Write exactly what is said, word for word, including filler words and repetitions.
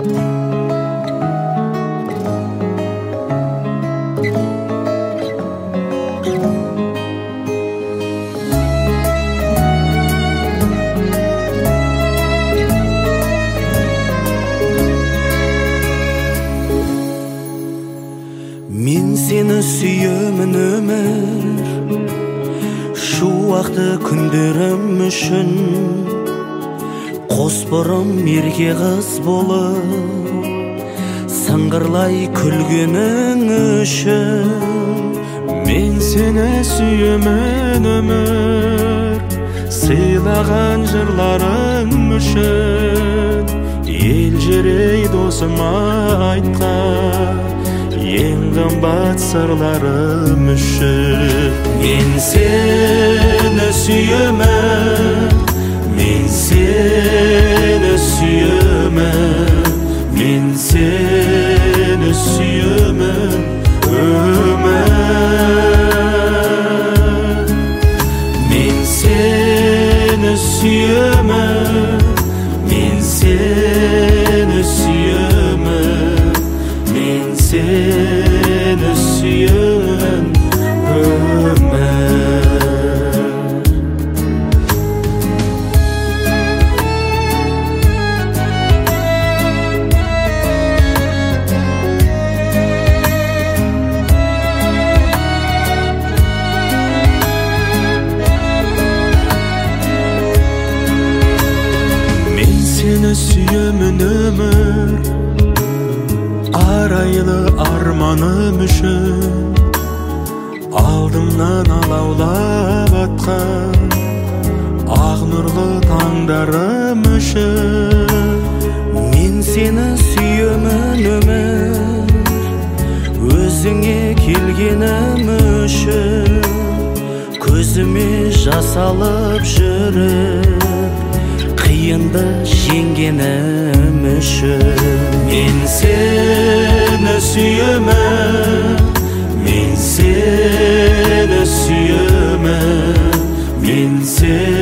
Мен сені сүйемін өмір, шуақты күндерім үшін. Қос бұрым ерке қыз болып, сыңғырлай күлгенің үшін. Мен сені сүйемін өмір, сыйлаған жырларың үшін. Елжірей досыма айтқан ең қымбат сырларым үшін. Мен сені сүйемін, мен сені сүйемін, мен сені сүйемін өмір. Мен сені сүйемін, мен сені сүйемін, мен сені сүйемін өмір. Сені сүйемін өмір, арайлы арманым үшін. Алдымнан алаулап атқан ақ нұрлы таңдарым үшін. Мен сені сүйемін өмір, өзіңе келгенім үшін. Көзіме жас алып жүріп, қиынды жеңгенім үшін. Мен сені сүйемін, мен сені сүйемін, мен сені